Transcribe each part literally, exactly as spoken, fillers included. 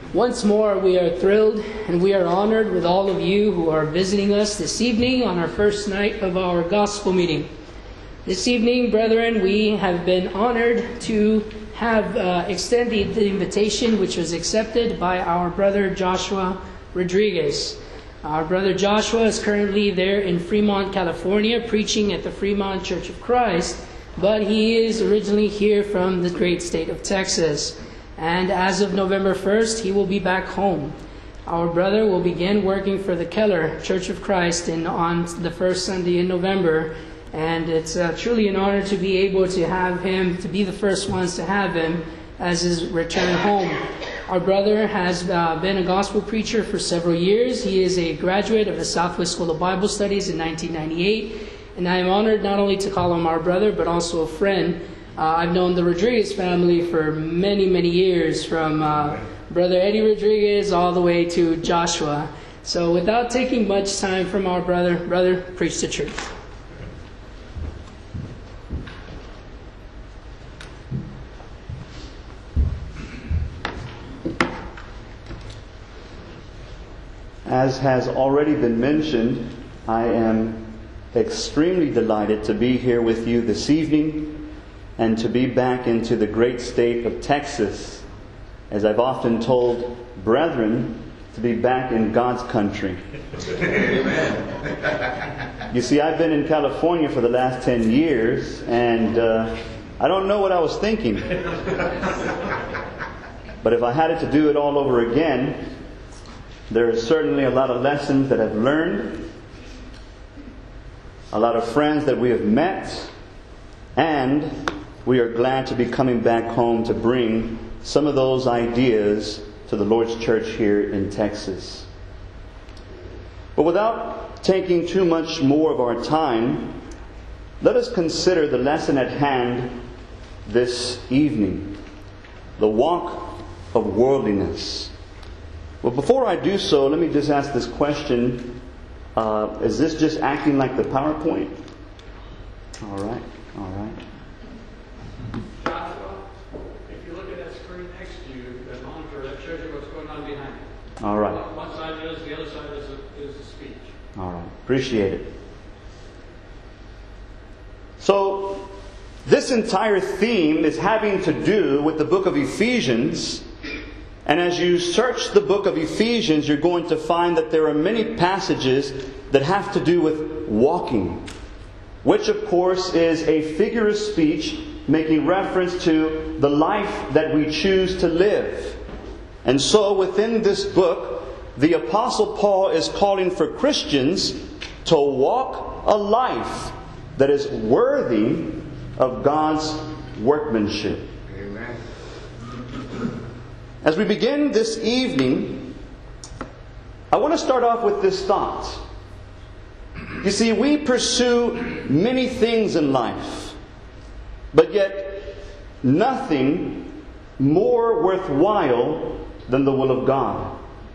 Once more, we are thrilled and we are honored with all of you who are visiting us this evening on our first night of our gospel meeting. This evening, brethren, we have been honored to have uh, extended the invitation which was accepted by our brother Joshua Rodriguez. Our brother Joshua is currently there in Fremont, California, preaching at the Fremont Church of Christ, but he is originally here from the great state of Texas. And as of November first, he will be back home. Our brother will begin working for the Keller Church of Christ in, on the first Sunday in November. And it's uh, truly an honor to be able to have him, to be the first ones to have him as his return home. Our brother has uh, been a gospel preacher for several years. He is a graduate of the Southwest School of Bible Studies in nineteen ninety-eight. And I am honored not only to call him our brother, but also a friend. Uh, I've known the Rodriguez family for many, many years, from uh, Brother Eddie Rodriguez all the way to Joshua. So without taking much time from our brother, brother, preach the truth. As has already been mentioned, I am extremely delighted to be here with you this evening and to be back into the great state of Texas. As I've often told brethren, to be back in God's country. Amen. You see, I've been in California for the last ten years, and uh, I don't know what I was thinking. But if I had it to do it all over again, there is certainly a lot of lessons that I've learned, a lot of friends that we have met, and we are glad to be coming back home to bring some of those ideas to the Lord's church here in Texas. But without taking too much more of our time, let us consider the lesson at hand this evening: the walk of worldliness. Well, before I do so, let me just ask this question. Uh, is this just acting like the PowerPoint? All right, all right. Joshua, if you look at that screen next to you, that monitor, that shows you what's going on behind it. All right. One side is, the other side is a, is a speech. All right. Appreciate it. So, this entire theme is having to do with the book of Ephesians. And as you search the book of Ephesians, you're going to find that there are many passages that have to do with walking, which of course is a figure of speech making reference to the life that we choose to live. And so within this book, the Apostle Paul is calling for Christians to walk a life that is worthy of God's workmanship. Amen. As we begin this evening, I want to start off with this thought. You see, we pursue many things in life, but yet nothing more worthwhile than the will of God.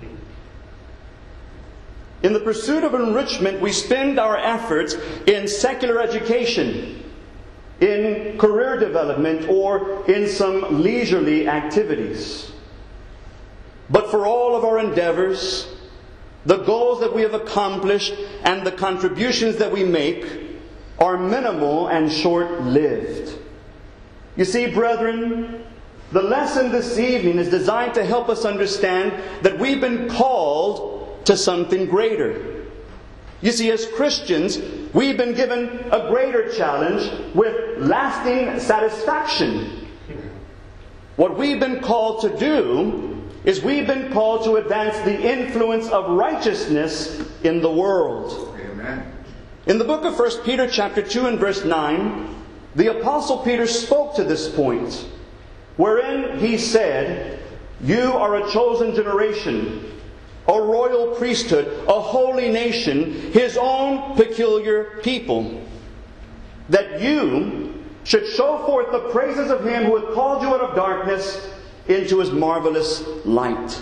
In the pursuit of enrichment, we spend our efforts in secular education, in career development, or in some leisurely activities. But for all of our endeavors, the goals that we have accomplished and the contributions that we make are minimal and short-lived. You see, brethren, the lesson this evening is designed to help us understand that we've been called to something greater. You see, as Christians, we've been given a greater challenge with lasting satisfaction. What we've been called to do is we've been called to advance the influence of righteousness in the world. Amen. In the book of First Peter chapter two and verse nine, the Apostle Peter spoke to this point, wherein he said, "You are a chosen generation, a royal priesthood, a holy nation, His own peculiar people, that you should show forth the praises of Him who hath called you out of darkness into His marvelous light."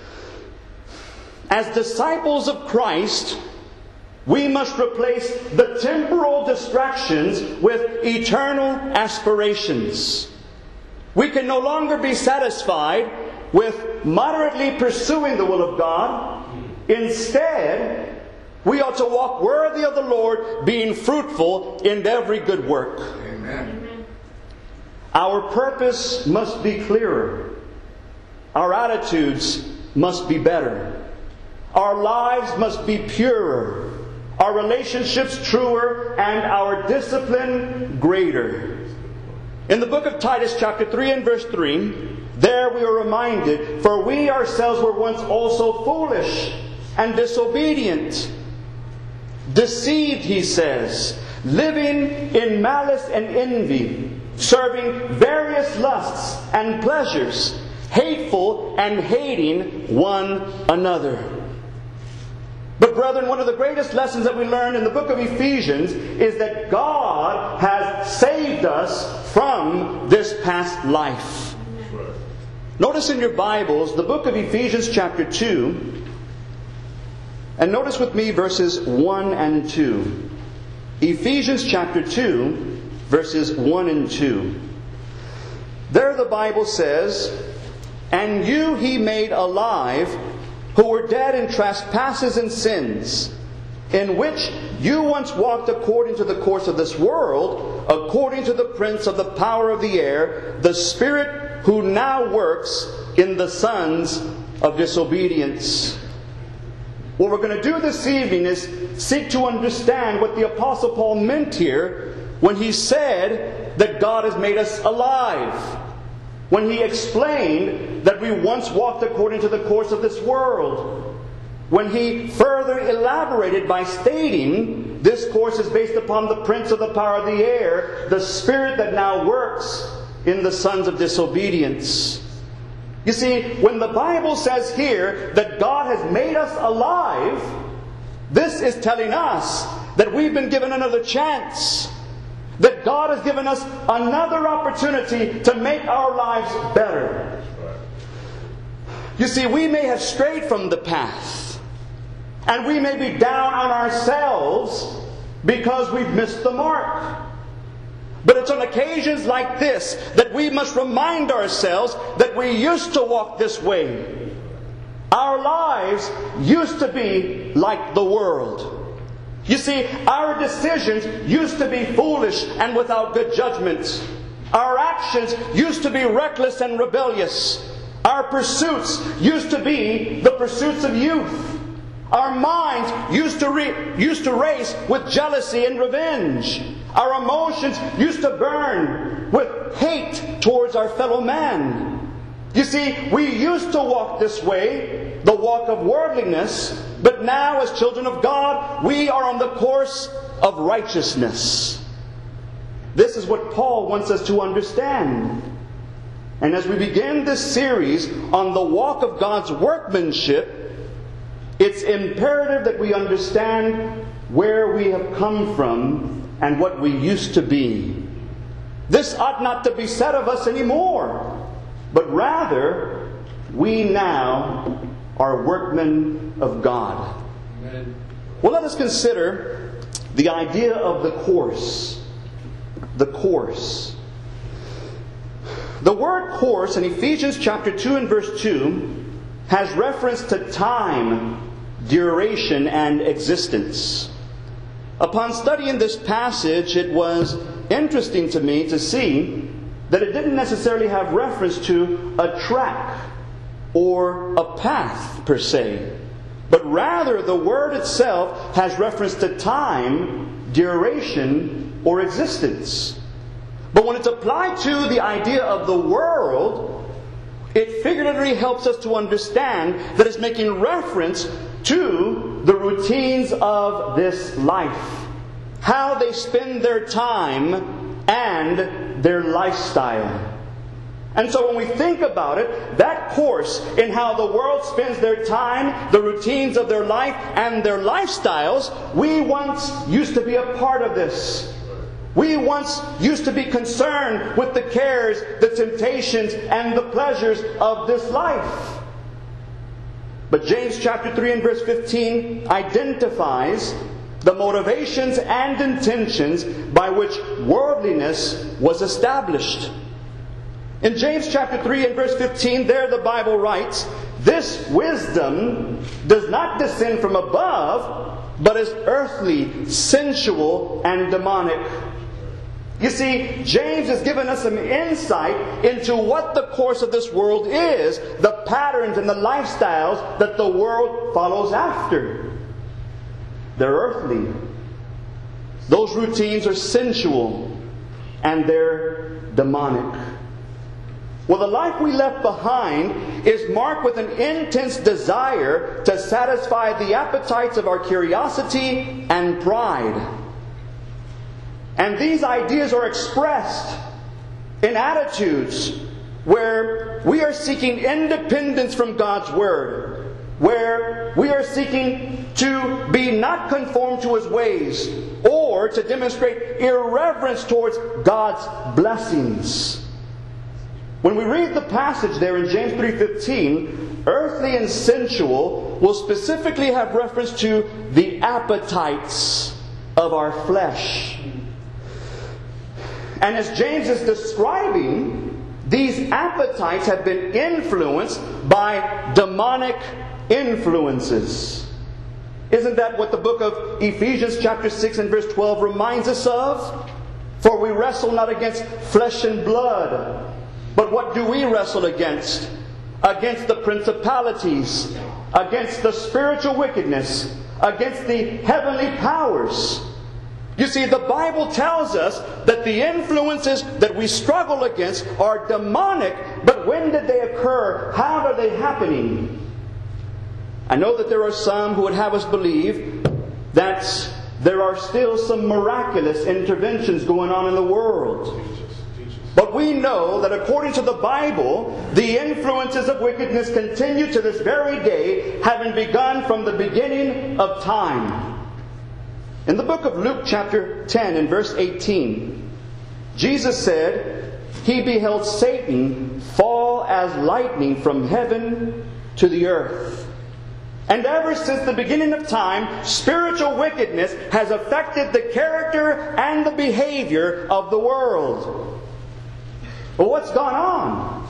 As disciples of Christ, we must replace the temporal distractions with eternal aspirations. We can no longer be satisfied with moderately pursuing the will of God. Instead, we ought to walk worthy of the Lord, being fruitful in every good work. Amen. Our purpose must be clearer. Our attitudes must be better. Our lives must be purer. Our relationships truer, and our discipline greater. In the book of Titus chapter three and verse three, there we are reminded, for we ourselves were once also foolish and disobedient, deceived, he says, living in malice and envy, serving various lusts and pleasures, hateful and hating one another. But brethren, one of the greatest lessons that we learn in the book of Ephesians is that God has saved us from this past life. Notice in your Bibles the book of Ephesians chapter two, and notice with me verses one and two. Ephesians chapter two, verses one and two. There the Bible says, "And you he made alive, who were dead in trespasses and sins, in which you once walked according to the course of this world, according to the prince of the power of the air, the spirit who now works in the sons of disobedience." What we're going to do this evening is seek to understand what the Apostle Paul meant here when he said that God has made us alive. When he explained that we once walked according to the course of this world. When he further elaborated by stating this course is based upon the prince of the power of the air, the spirit that now works in the sons of disobedience. You see, when the Bible says here that God has made us alive, this is telling us that we've been given another chance. That God has given us another opportunity to make our lives better. You see, we may have strayed from the path. And we may be down on ourselves because we've missed the mark. But it's on occasions like this that we must remind ourselves that we used to walk this way. Our lives used to be like the world. You see, our decisions used to be foolish and without good judgment. Our actions used to be reckless and rebellious. Our pursuits used to be the pursuits of youth. Our minds used to, re- used to race with jealousy and revenge. Our emotions used to burn with hate towards our fellow man. You see, we used to walk this way, the walk of worldliness, but now as children of God, we are on the course of righteousness. This is what Paul wants us to understand. And as we begin this series on the walk of God's workmanship, it's imperative that we understand where we have come from and what we used to be. This ought not to be said of us anymore, but rather, we now are workmen of God. Amen. Well, let us consider the idea of the course. The course. The word course in Ephesians chapter two and verse two has reference to time, duration, and existence. Upon studying this passage, it was interesting to me to see that it didn't necessarily have reference to a track or a path per se, but rather the word itself has reference to time, duration, or existence. But when it's applied to the idea of the world, it figuratively helps us to understand that it's making reference to the routines of this life, how they spend their time and their lifestyle. And so when we think about it, that course in how the world spends their time, the routines of their life, and their lifestyles, we once used to be a part of this. We once used to be concerned with the cares, the temptations, and the pleasures of this life. But James chapter three and verse fifteen identifies the motivations and intentions by which worldliness was established. In James chapter three and verse fifteen, there the Bible writes, "This wisdom does not descend from above, but is earthly, sensual, and demonic." You see, James has given us some insight into what the course of this world is, the patterns and the lifestyles that the world follows after. They're earthly. Those routines are sensual, and they're demonic. Well, the life we left behind is marked with an intense desire to satisfy the appetites of our curiosity and pride. And these ideas are expressed in attitudes where we are seeking independence from God's Word, where we are seeking to be not conformed to His ways, or to demonstrate irreverence towards God's blessings. When we read the passage there in James three fifteen, earthly and sensual will specifically have reference to the appetites of our flesh. And as James is describing, these appetites have been influenced by demonic influences. Isn't that what the book of Ephesians chapter six and verse twelve reminds us of? For we wrestle not against flesh and blood, but what do we wrestle against? Against the principalities, against the spiritual wickedness, against the heavenly powers. You see, the Bible tells us that the influences that we struggle against are demonic, but when did they occur? How are they happening? I know that there are some who would have us believe that there are still some miraculous interventions going on in the world. But we know that according to the Bible, the influences of wickedness continue to this very day, having begun from the beginning of time. In the book of Luke chapter ten and verse eighteen, Jesus said, "He beheld Satan fall as lightning from heaven to the earth." And ever since the beginning of time, spiritual wickedness has affected the character and the behavior of the world. Well, what's gone on?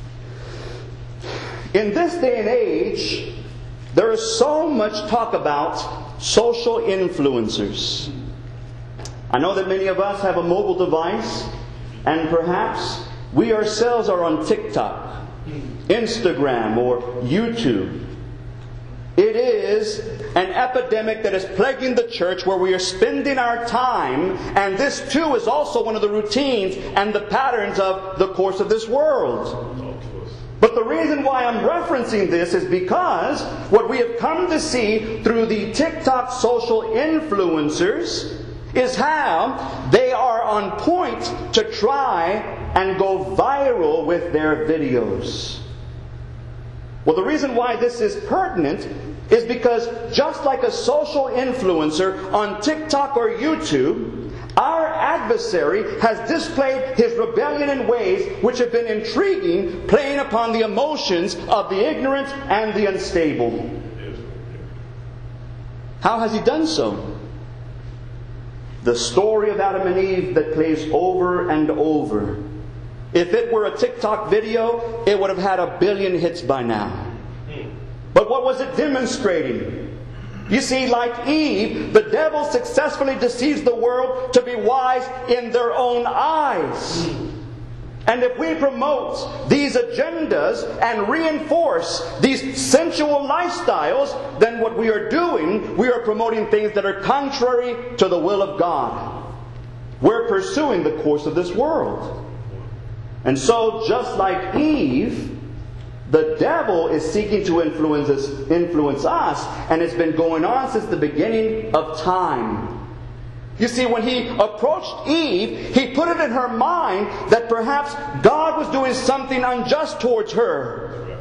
In this day and age, there is so much talk about social influencers. I know that many of us have a mobile device, and perhaps we ourselves are on TikTok, Instagram, or YouTube. It is an epidemic that is plaguing the church where we are spending our time, and this too is also one of the routines and the patterns of the course of this world. But the reason why I'm referencing this is because what we have come to see through the TikTok social influencers is how they are on point to try and go viral with their videos. Well, the reason why this is pertinent is because just like a social influencer on TikTok or YouTube, our adversary has displayed his rebellion in ways which have been intriguing, playing upon the emotions of the ignorant and the unstable. How has he done so? The story of Adam and Eve that plays over and over. If it were a TikTok video, it would have had a billion hits by now. But what was it demonstrating? You see, like Eve, the devil successfully deceives the world to be wise in their own eyes. And if we promote these agendas and reinforce these sensual lifestyles, then what we are doing, we are promoting things that are contrary to the will of God. We're pursuing the course of this world. And so, just like Eve, the devil is seeking to influence us, influence us, and it's been going on since the beginning of time. You see, when he approached Eve, he put it in her mind that perhaps God was doing something unjust towards her,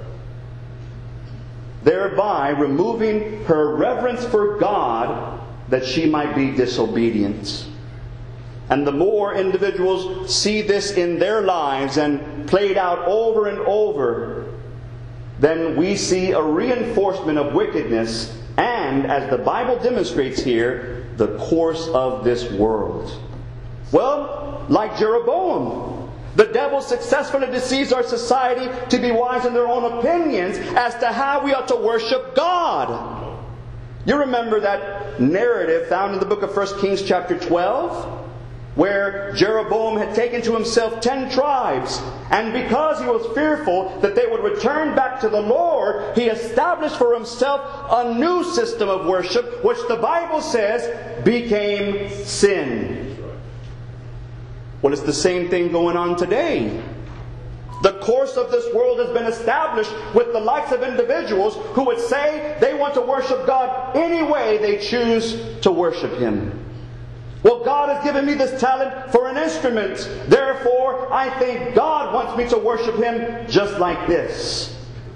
thereby removing her reverence for God that she might be disobedient. And the more individuals see this in their lives and played out over and over, then we see a reinforcement of wickedness and, as the Bible demonstrates here, the course of this world. Well, like Jeroboam, The devil successfully deceives our society to be wise in their own opinions as to how we ought to worship God. You remember that narrative found in the book of First Kings chapter twelve? Where Jeroboam had taken to himself ten tribes, and because he was fearful that they would return back to the Lord, he established for himself a new system of worship, which the Bible says became sin. Well, it's the same thing going on today. The course of this world has been established with the likes of individuals who would say they want to worship God any way they choose to worship Him. Well, God has given me this talent for an instrument. Therefore, I think God wants me to worship Him just like this.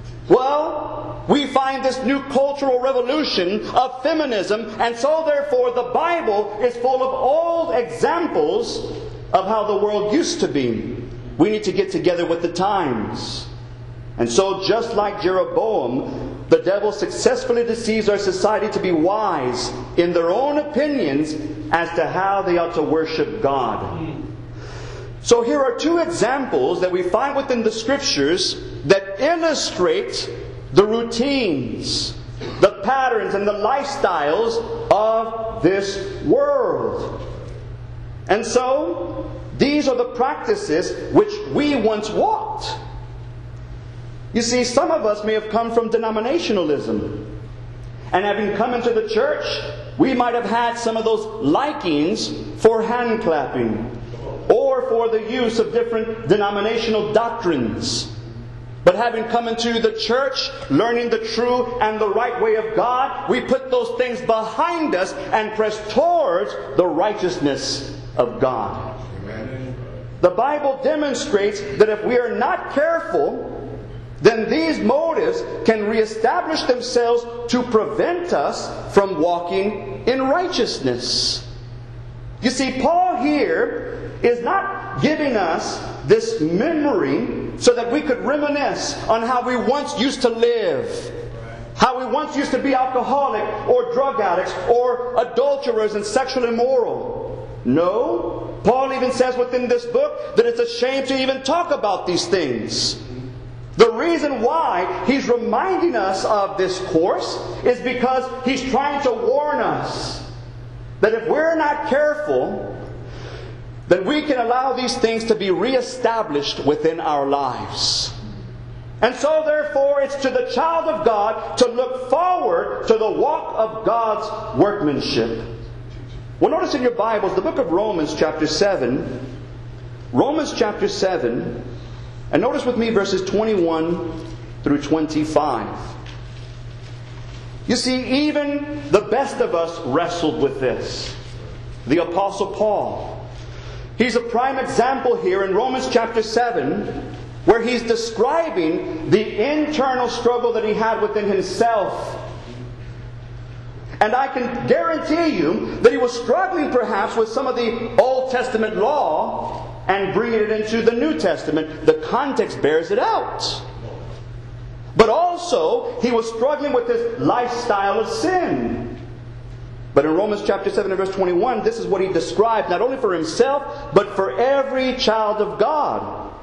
Well, we find this new cultural revolution of feminism, and so therefore the Bible is full of old examples of how the world used to be. We need to get together with the times. And so, just like Jeroboam, the devil successfully deceives our society to be wise in their own opinions as to how they ought to worship God. So here are two examples that we find within the Scriptures that illustrate the routines, the patterns, and the lifestyles of this world. And so, these are the practices which we once walked. You see, some of us may have come from denominationalism. And having come into the church, we might have had some of those likings for hand clapping, or for the use of different denominational doctrines. But having come into the church, learning the true and the right way of God, we put those things behind us and press towards the righteousness of God. Amen. The Bible demonstrates that if we are not careful, then these motives can reestablish themselves to prevent us from walking in righteousness. You see, Paul here is not giving us this memory so that we could reminisce on how we once used to live, how we once used to be alcoholic or drug addicts or adulterers and sexually immoral. No, Paul even says within this book that it's a shame to even talk about these things. The reason why he's reminding us of this course is because he's trying to warn us that if we're not careful, then we can allow these things to be reestablished within our lives. And so therefore it's to the child of God to look forward to the walk of God's workmanship. Well, notice in your Bibles the book of Romans chapter seven. Romans chapter seven. And notice with me verses twenty-one through twenty-five. You see, even the best of us wrestled with this. The Apostle Paul. He's a prime example here in Romans chapter seven, where he's describing the internal struggle that he had within himself. And I can guarantee you that he was struggling perhaps with some of the Old Testament law and bringing it into the New Testament. The context bears it out. But also, he was struggling with this lifestyle of sin. But in Romans chapter seven and verse twenty-one, this is what he describes, not only for himself, but for every child of God.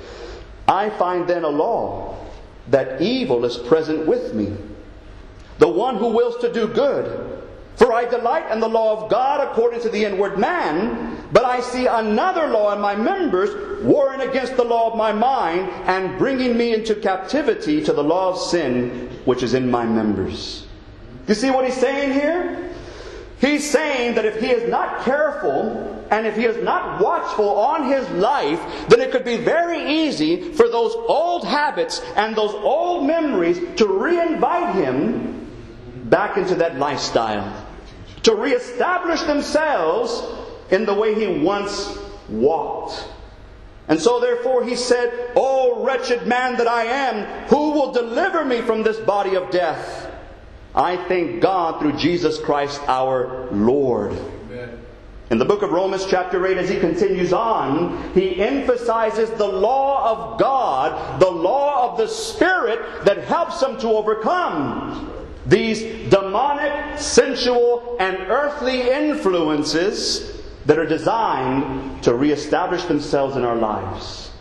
I find then a law, that evil is present with me, the one who wills to do good. For I delight in the law of God according to the inward man, but I see another law in my members, warring against the law of my mind, and bringing me into captivity to the law of sin, which is in my members. You see what he's saying here? He's saying that if he is not careful, and if he is not watchful on his life, then it could be very easy for those old habits and those old memories to re-invite him back into that lifestyle, to reestablish themselves in the way he once walked. And so therefore he said, "O wretched man that I am, who will deliver me from this body of death? I thank God through Jesus Christ our Lord." Amen. In the book of Romans chapter eight, as he continues on, he emphasizes the law of God, the law of the Spirit that helps him to overcome these demonic, sensual, and earthly influences that are designed to reestablish themselves in our lives.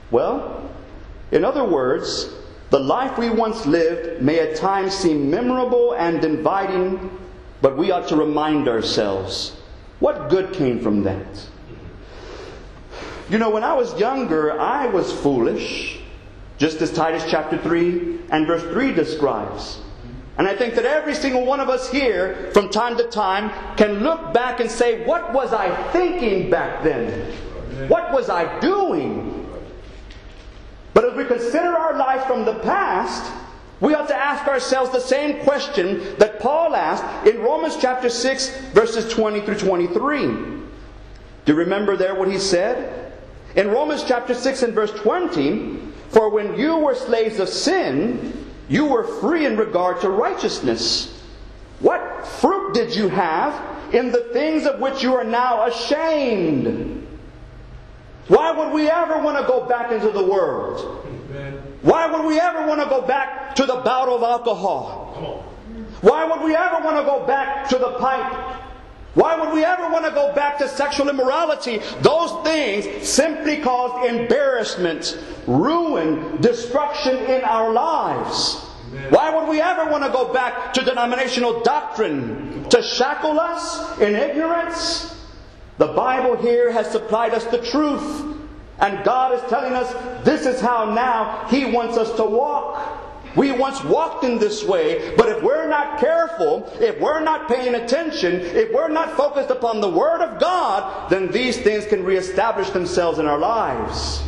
Well, in other words, the life we once lived may at times seem memorable and inviting, but we ought to remind ourselves, what good came from that? You know, when I was younger, I was foolish, just as Titus chapter three and verse three describes. And I think that every single one of us here, from time to time, can look back and say, what was I thinking back then? What was I doing? But as we consider our lives from the past, we ought to ask ourselves the same question that Paul asked in Romans chapter six, verses twenty through twenty-three. Do you remember there what he said? In Romans chapter six and verse twenty, for when you were slaves of sin, you were free in regard to righteousness. What fruit did you have in the things of which you are now ashamed? Why would we ever want to go back into the world? Amen. Why would we ever want to go back to the bout of alcohol? Come on. Why would we ever want to go back to the pipe? Why would we ever want to go back to sexual immorality? Those things simply caused embarrassment, ruin, destruction in our lives. Amen. Why would we ever want to go back to denominational doctrine to shackle us in ignorance? The Bible here has supplied us the truth. And God is telling us this is how now He wants us to walk. We once walked in this way, but if we're not careful, if we're not paying attention, if we're not focused upon the Word of God, then these things can reestablish themselves in our lives.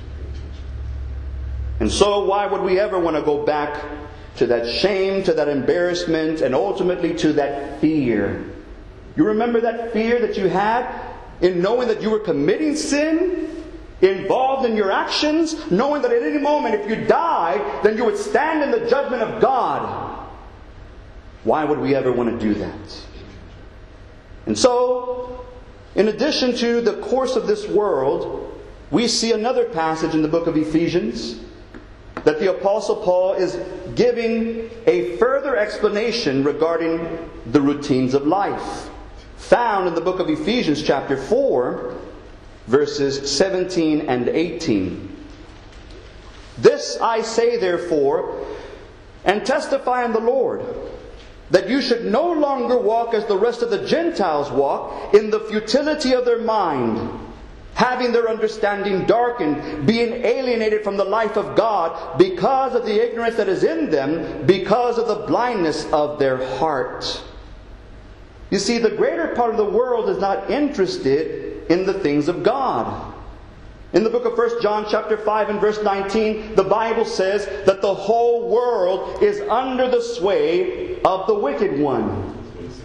And so why would we ever want to go back to that shame, to that embarrassment, and ultimately to that fear? You remember that fear that you had in knowing that you were committing sin? Involved in your actions, knowing that at any moment if you died, then you would stand in the judgment of God. Why would we ever want to do that? And so, in addition to the course of this world, we see another passage in the book of Ephesians that the Apostle Paul is giving a further explanation regarding the routines of life, found in the book of Ephesians chapter four, verses seventeen and eighteen. This I say therefore, and testify in the Lord, that you should no longer walk as the rest of the Gentiles walk, in the futility of their mind, having their understanding darkened, being alienated from the life of God, because of the ignorance that is in them, because of the blindness of their heart. You see, the greater part of the world is not interested in the things of God. In the book of First John chapter five and verse nineteen, the Bible says that the whole world is under the sway of the wicked one.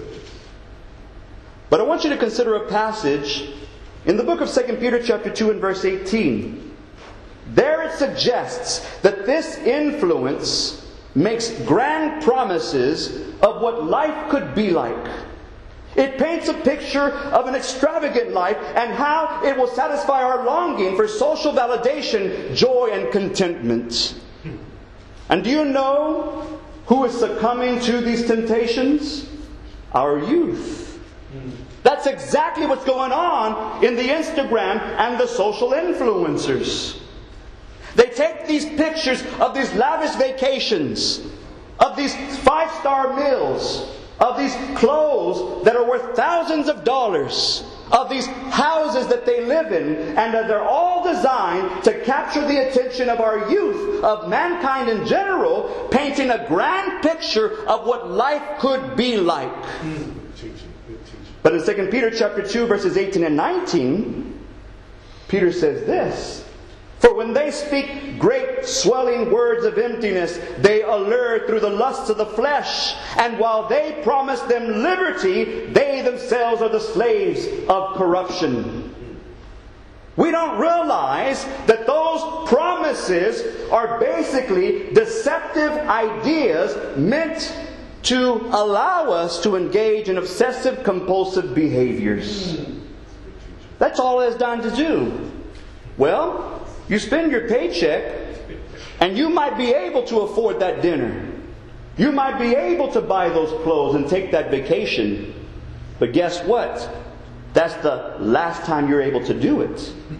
But I want you to consider a passage in the book of Second Peter chapter two and verse eighteen. There it suggests that this influence makes grand promises of what life could be like. It paints a picture of an extravagant life and how it will satisfy our longing for social validation, joy, and contentment. And do you know who is succumbing to these temptations? Our youth. That's exactly what's going on in the Instagram and the social influencers. They take these pictures of these lavish vacations, of these five-star meals, of these clothes that are worth thousands of dollars, of these houses that they live in, and that they're all designed to capture the attention of our youth, of mankind in general, painting a grand picture of what life could be like. But in Second Peter chapter two, verses eighteen and nineteen, Peter says this, for when they speak great swelling words of emptiness, they allure through the lusts of the flesh. And while they promise them liberty, they themselves are the slaves of corruption. We don't realize that those promises are basically deceptive ideas meant to allow us to engage in obsessive compulsive behaviors. That's all it is done to do. Well, you spend your paycheck, and you might be able to afford that dinner. You might be able to buy those clothes and take that vacation. But guess what? That's the last time you're able to do it.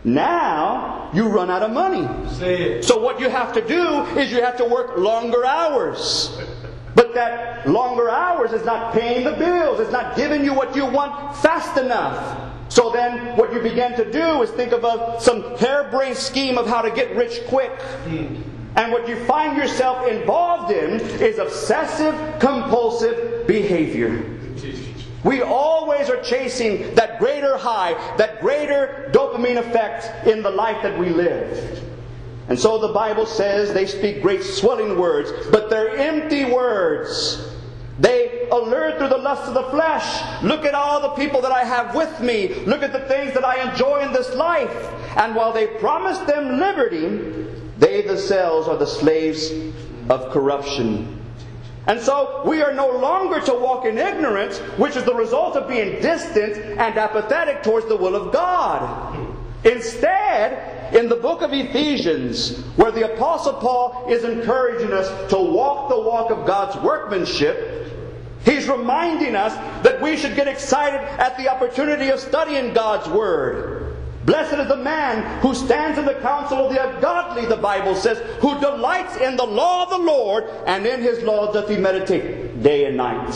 Now you run out of money. Say it. So what you have to do is you have to work longer hours. But that longer hours is not paying the bills. It's not giving you what you want fast enough. So then what you begin to do is think of a, some harebrained scheme of how to get rich quick. And what you find yourself involved in is obsessive, compulsive behavior. We always are chasing that greater high, that greater dopamine effect in the life that we live. And so the Bible says they speak great swelling words, but they're empty words. They allure through the lust of the flesh. Look at all the people that I have with me. Look at the things that I enjoy in this life. And while they promise them liberty, they themselves are the slaves of corruption. And so we are no longer to walk in ignorance, which is the result of being distant and apathetic towards the will of God. Instead, in the book of Ephesians, where the Apostle Paul is encouraging us to walk the walk of God's workmanship, he's reminding us that we should get excited at the opportunity of studying God's Word. Blessed is the man who stands in the counsel of the ungodly, the Bible says, who delights in the law of the Lord, and in His law doth he meditate day and night.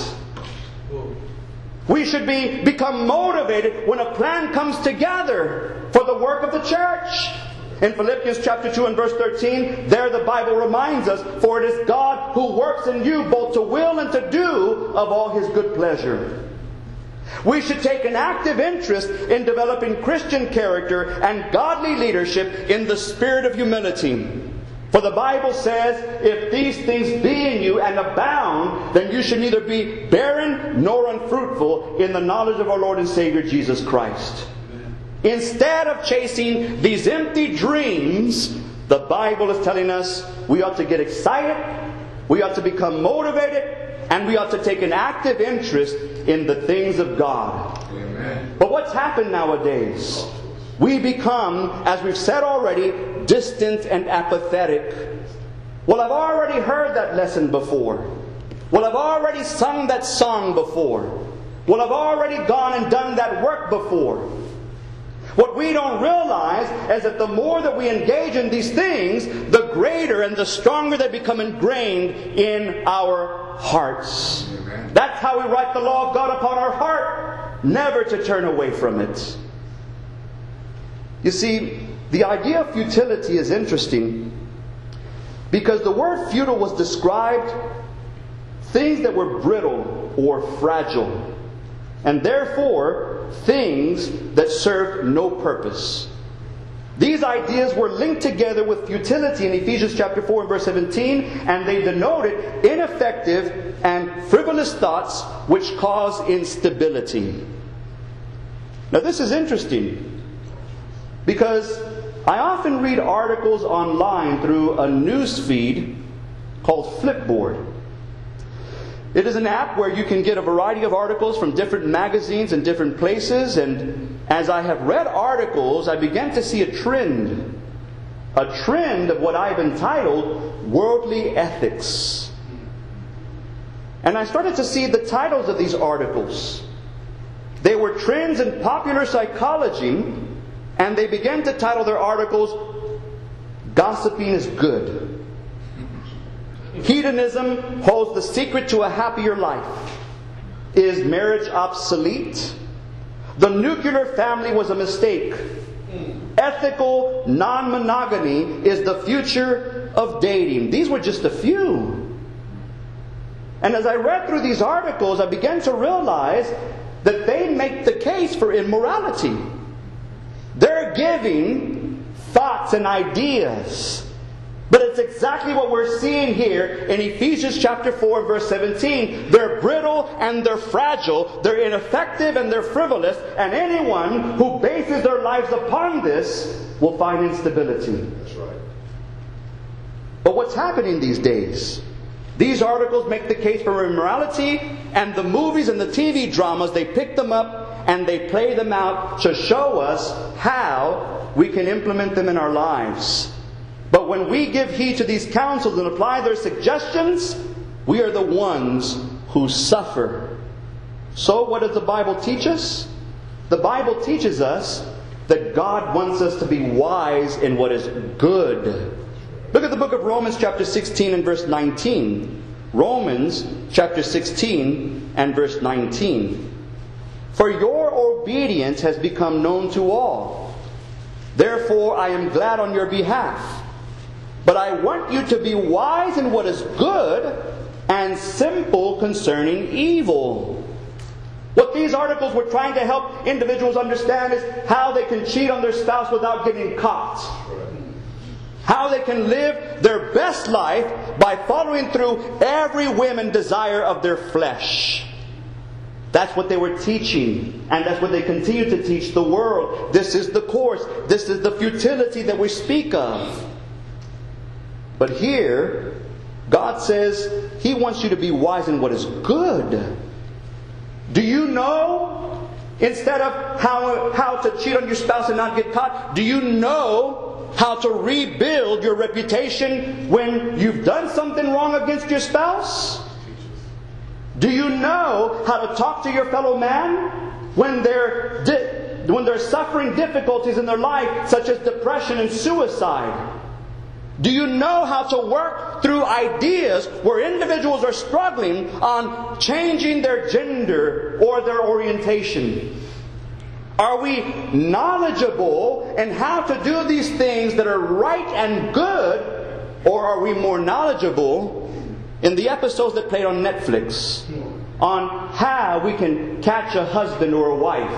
We should be become motivated when a plan comes together for the work of the church. In Philippians chapter two and verse thirteen, there the Bible reminds us, for it is God who works in you both to will and to do of all His good pleasure. We should take an active interest in developing Christian character and godly leadership in the spirit of humility. For the Bible says, if these things be in you and abound, then you should neither be barren nor unfruitful in the knowledge of our Lord and Savior Jesus Christ. Instead of chasing these empty dreams, the Bible is telling us we ought to get excited, we ought to become motivated, and we ought to take an active interest in the things of God. Amen. But what's happened nowadays? We become, as we've said already, distant and apathetic. Well, I've already heard that lesson before. Well, I've already sung that song before. Well, I've already gone and done that work before. What we don't realize is that the more that we engage in these things, the greater and the stronger they become ingrained in our hearts. Amen. That's how we write the law of God upon our heart, never to turn away from it. You see, the idea of futility is interesting because the word futile was described things that were brittle or fragile, and therefore things that served no purpose. These ideas were linked together with futility in Ephesians chapter four and verse seventeen, and they denoted ineffective and frivolous thoughts which cause instability. Now this is interesting because I often read articles online through a news feed called Flipboard. It is an app where you can get a variety of articles from different magazines and different places, and as I have read articles, I began to see a trend. A trend of what I've entitled worldly ethics. And I started to see the titles of these articles. They were trends in popular psychology, and they began to title their articles, Gossiping is Good. Hedonism holds the secret to a happier life. Is marriage obsolete? The nuclear family was a mistake. Ethical non-monogamy is the future of dating. These were just a few. And as I read through these articles, I began to realize that they make the case for immorality. They're giving thoughts and ideas. But it's exactly what we're seeing here in Ephesians chapter four, verse seventeen. They're brittle and they're fragile. They're ineffective and they're frivolous. And anyone who bases their lives upon this will find instability. That's right. But what's happening these days? These articles make the case for immorality, and the movies and the T V dramas, they pick them up and they play them out to show us how we can implement them in our lives. But when we give heed to these counsels and apply their suggestions, we are the ones who suffer. So what does the Bible teach us? The Bible teaches us that God wants us to be wise in what is good. Look at the book of Romans chapter sixteen and verse nineteen. Romans chapter sixteen and verse nineteen. For your obedience has become known to all. Therefore I am glad on your behalf. But I want you to be wise in what is good and simple concerning evil. What these articles were trying to help individuals understand is how they can cheat on their spouse without getting caught. How they can live their best life by following through every whim and desire of their flesh. That's what they were teaching, and that's what they continue to teach the world. This is the course. This is the futility that we speak of. But here, God says He wants you to be wise in what is good. Do you know, instead of how, how to cheat on your spouse and not get caught, do you know how to rebuild your reputation when you've done something wrong against your spouse? Do you know how to talk to your fellow man when they're, di- when they're suffering difficulties in their life, such as depression and suicide? Do you know how to work through ideas where individuals are struggling on changing their gender or their orientation? Are we knowledgeable in how to do these things that are right and good? Or are we more knowledgeable in the episodes that played on Netflix on how we can catch a husband or a wife?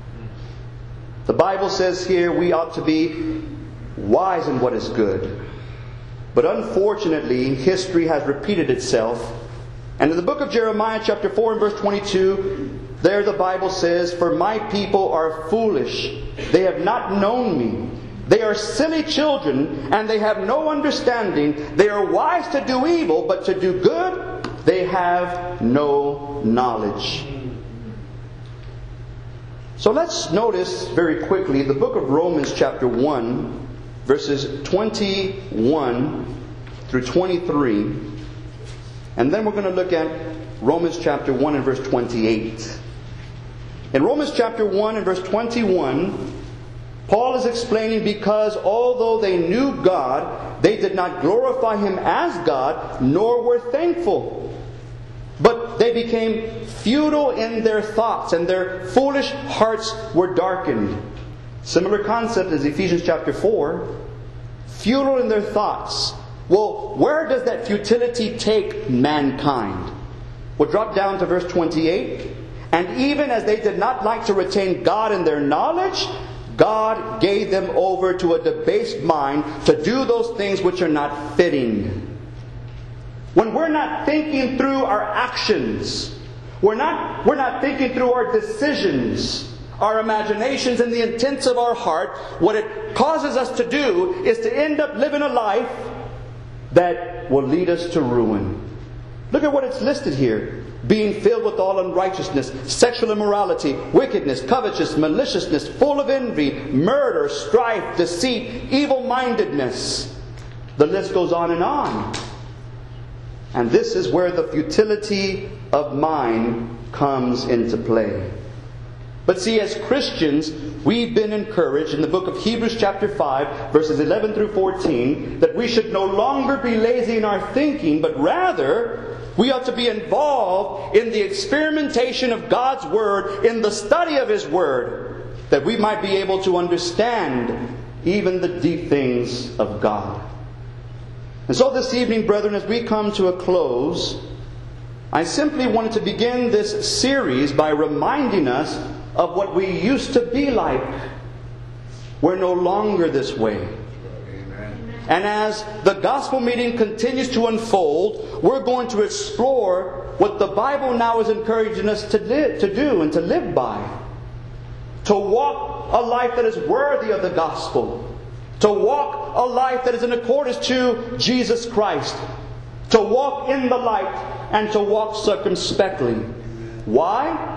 The Bible says here we ought to be wise in what is good. But unfortunately, history has repeated itself. And in the book of Jeremiah chapter four and verse twenty-two, there the Bible says, For my people are foolish. They have not known me. They are silly children, and they have no understanding. They are wise to do evil, but to do good they have no knowledge. So let's notice very quickly the book of Romans chapter one, verses twenty-one through twenty-three. And then we're going to look at Romans chapter one and verse twenty-eight. In Romans chapter one and verse twenty-one, Paul is explaining, because although they knew God, they did not glorify Him as God, nor were thankful. But they became futile in their thoughts, and their foolish hearts were darkened. Similar concept as Ephesians chapter four. Futile in their thoughts. Well, where does that futility take mankind? We'll drop down to verse twenty-eight. And even as they did not like to retain God in their knowledge, God gave them over to a debased mind to do those things which are not fitting. When we're not thinking through our actions, we're not, we're not thinking through our decisions, our imaginations and the intents of our heart, what it causes us to do is to end up living a life that will lead us to ruin. Look at what it's listed here. Being filled with all unrighteousness, sexual immorality, wickedness, covetousness, maliciousness, full of envy, murder, strife, deceit, evil-mindedness. The list goes on and on. And this is where the futility of mind comes into play. But see, as Christians, we've been encouraged in the book of Hebrews chapter five, verses eleven through fourteen, that we should no longer be lazy in our thinking, but rather we ought to be involved in the experimentation of God's Word, in the study of His Word, that we might be able to understand even the deep things of God. And so this evening, brethren, as we come to a close, I simply wanted to begin this series by reminding us of what we used to be like. We're no longer this way. Amen. And as the gospel meeting continues to unfold, we're going to explore what the Bible now is encouraging us to, li- to do and to live by. To walk a life that is worthy of the gospel. To walk a life that is in accordance to Jesus Christ. To walk in the light and to walk circumspectly. Why?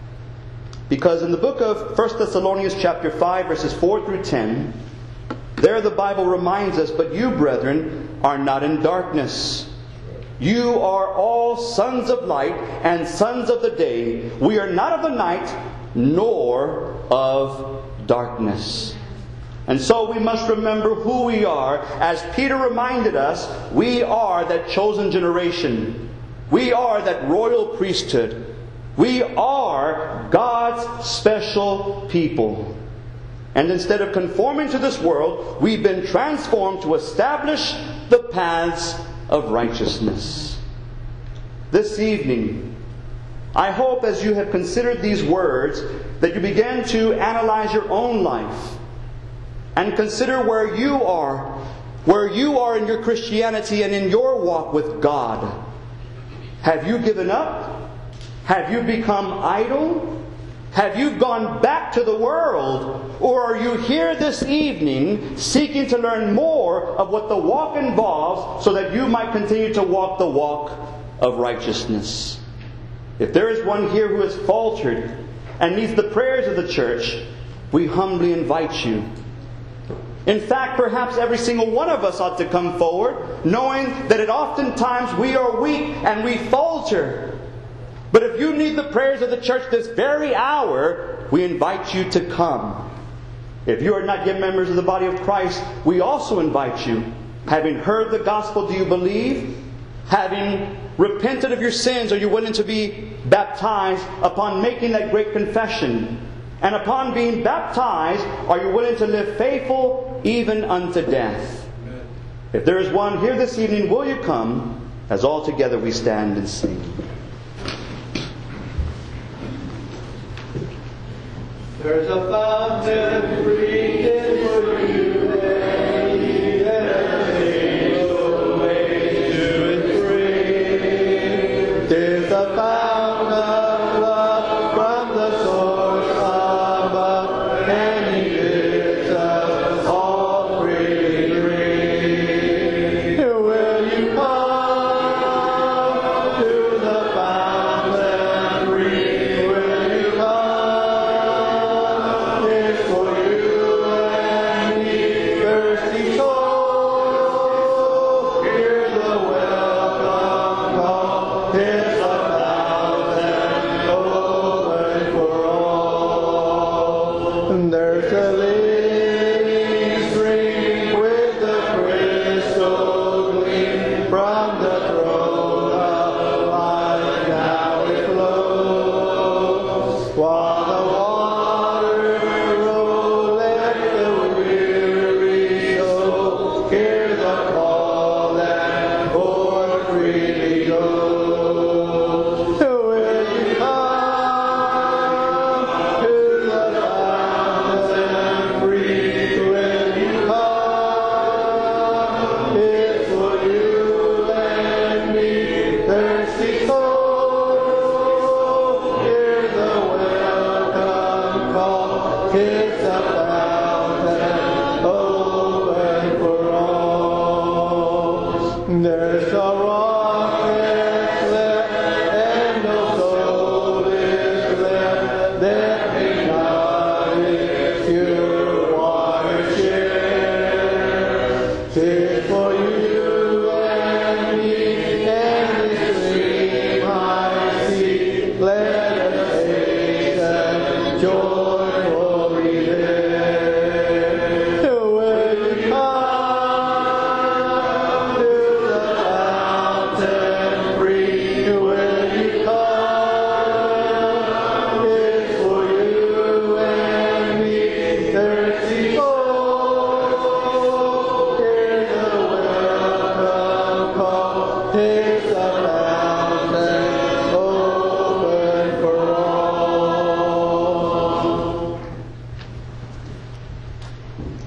Because in the book of First Thessalonians chapter five, verses four through ten, there the Bible reminds us, But you, brethren, are not in darkness. You are all sons of light and sons of the day. We are not of the night, nor of darkness. And so we must remember who we are. As Peter reminded us, we are that chosen generation. We are that royal priesthood. We are God's special people. And instead of conforming to this world, we've been transformed to establish the paths of righteousness. This evening, I hope as you have considered these words that you begin to analyze your own life and consider where you are, where you are in your Christianity and in your walk with God. Have you given up? Have you become idle? Have you gone back to the world? Or are you here this evening seeking to learn more of what the walk involves so that you might continue to walk the walk of righteousness? If there is one here who has faltered and needs the prayers of the church, we humbly invite you. In fact, perhaps every single one of us ought to come forward, knowing that at oftentimes we are weak and we falter. But if you need the prayers of the church this very hour, we invite you to come. If you are not yet members of the body of Christ, we also invite you. Having heard the gospel, do you believe? Having repented of your sins, are you willing to be baptized upon making that great confession? And upon being baptized, are you willing to live faithful even unto death? Amen. If there is one here this evening, will you come as all together we stand and sing? There's a fountain breathing for you and he that takes away to its free. There's a fountain of love from the source above, and he gives us all freely free. Will you come to the fountain free? Will you come?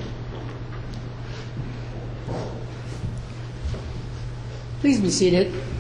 Please be seated.